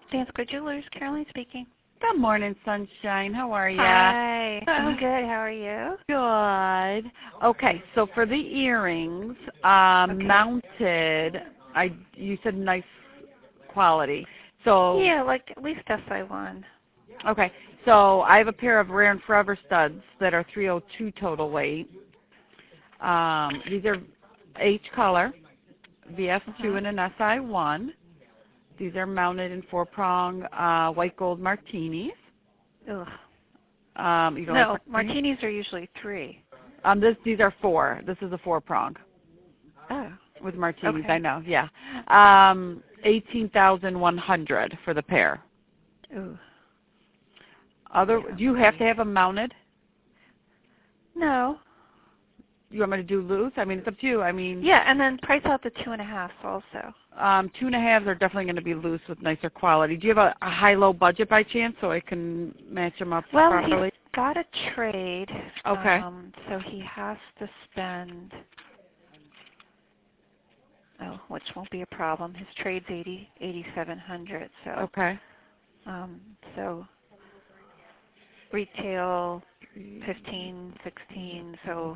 Dansko Jewelers, Caroline speaking. Good morning, sunshine. How are you? Hi. I'm good. How are you? Good. Okay, so for the earrings, mounted, you said nice quality. So yeah, like at least SI1. Okay, so I have a pair of Rare and Forever studs that are 302 total weight. These are H color, VS2 and an SI1. These are mounted in 4-prong white gold martinis. Ugh. You don't No, like martinis are usually 3. These are 4. This is a 4-prong. Oh. With martinis, Okay. I know, yeah. 18,100 for the pair. Ooh. Do you have to have them mounted? No. You want me to do loose? I mean, it's up to you. I mean, yeah, and then price out the 2.5s also. 2.5s are definitely going to be loose with nicer quality. Do you have a high-low budget by chance so I can match them up properly? Well, he's got a trade. Okay. So he has to spend. Oh, which won't be a problem. His trade's 8,700. So. Okay. So. Retail 15, 16. So.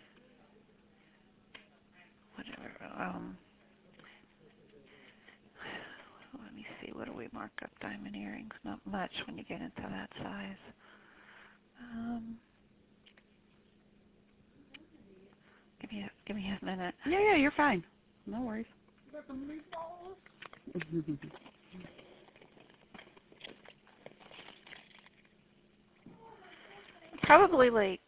Whatever. Let me see. What do we mark up diamond earrings? Not much when you get into that size. Give me a minute. Yeah, you're fine. No worries. Probably like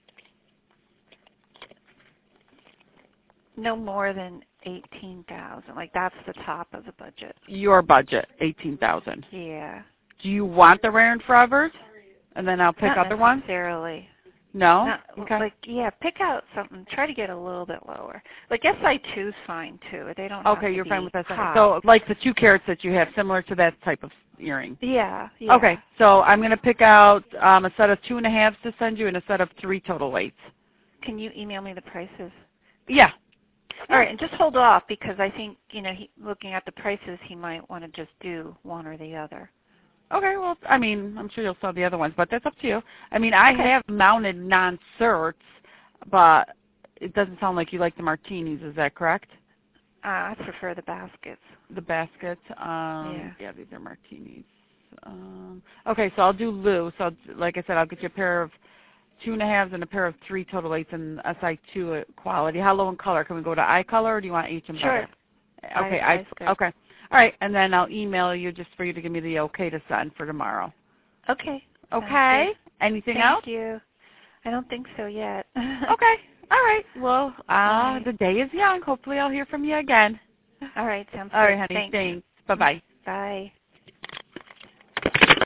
no more than 18,000. Like that's the top of the budget. Your budget, 18,000. Yeah. Do you want the Rare and Forevers? And then I'll pick Not other ones? necessarily. No? Not, Okay. Like, yeah, pick out something. Try to get a little bit lower. Like SI2's fine too. They don't have Okay, to you're be fine with that. high. So like the 2 carats that you have, similar to that type of earring. Yeah. Okay, so I'm going to pick out a set of 2.5s to send you and a set of 3 total weights. Can you email me the prices? Yeah. All right, and just hold off because I think, looking at the prices, he might want to just do one or the other. Okay, well, I mean, I'm sure you'll sell the other ones, but that's up to you. I mean, I have mounted non-certs, but it doesn't sound like you like the martinis. Is that correct? I prefer the baskets. The baskets? Yeah, these are martinis. Okay, so I'll do loose. Like I said, I'll get you a pair of 2.5s and a pair of 3 total weights in SI2 quality. How low in color? Can we go to eye color, or do you want H and better? Sure. Okay, good. Okay. All right, and then I'll email you just for you to give me the okay to send for tomorrow. Okay. Okay. Anything else? Thank you. I don't think so yet. Okay. All right. Well, the day is young. Hopefully I'll hear from you again. All right. Sounds good. All right, honey. Thanks. Bye-bye. Bye.